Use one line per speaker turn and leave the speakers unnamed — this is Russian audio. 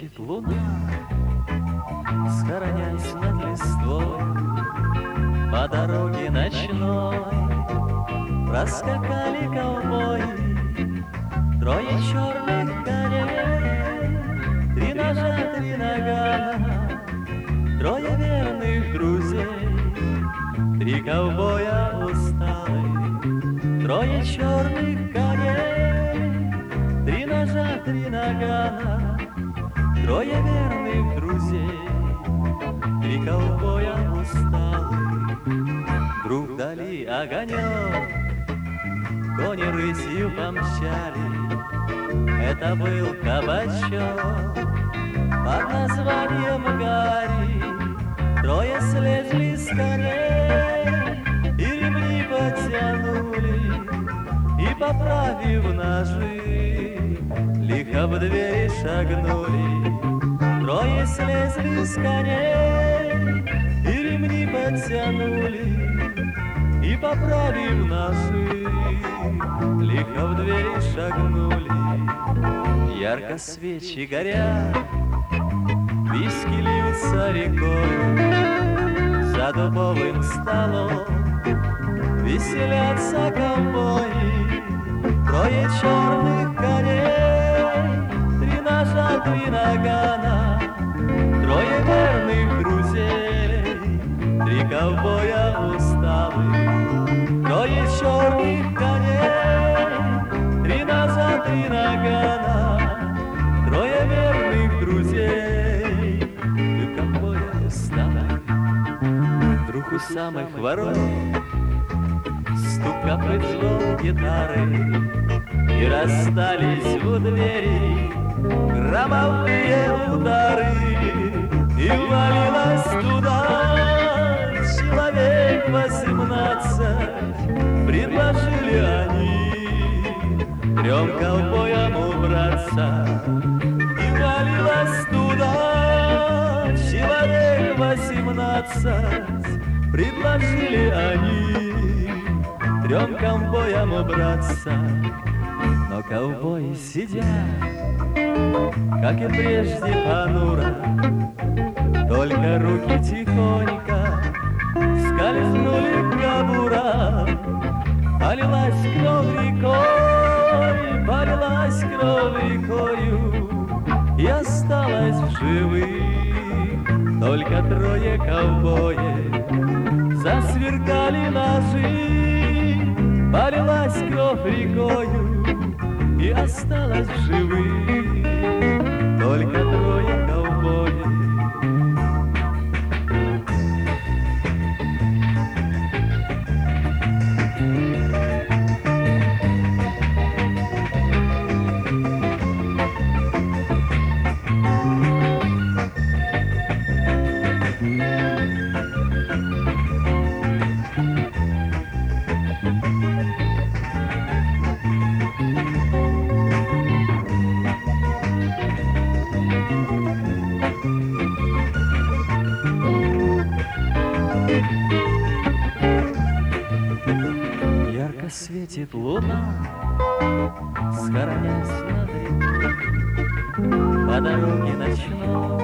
светит луна, схоронясь над листвой, по дороге ночной проскакали ковбои, трое черных коней, три ножа, три нагана, трое верных друзей, три ковбоя усталые, трое черных коней, три ножа, три нагана, трое верных друзей, три ковбоя усталых. Вдруг вдали огонек, кони рысью помчали. Это был кабачок под названием Гарри. Трое слезли с коней и ремни потянули, и, поправив ножи, лихо в двери шагнули. Трое слезли с коней и ремни потянули, и, поправив ножи, лихо в двери шагнули. Ярко свечи горят, виски льются рекой, за дубовым столом веселятся ковбои. Трое черных коней, три ножа, три нагана, трое верных друзей, три ковбоя усталых. Трое черных коней, три ножа, три нагана, трое верных друзей, три ковбоя усталых. Вдруг у самых ворот стук копыт, звон гитары, и расстались у двери громовые удары, и ввалилось туда человек 18. Предложили они трем ковбоям убраться, и ввалилось туда человек 18. Предложили они трем ковбоям убраться. Но ковбои сидят, как и прежде, понуро, только руки тихонько скользнули в кобурах. Полилась кровь рекой, полилась кровь рекою, и осталось в живых только трое ковбоев. Засверкали ножи, полилась кровь рекою, и осталось в живых только трое ковбоев. Ярко светит луна, схоронясь над рекой, по дороге ночной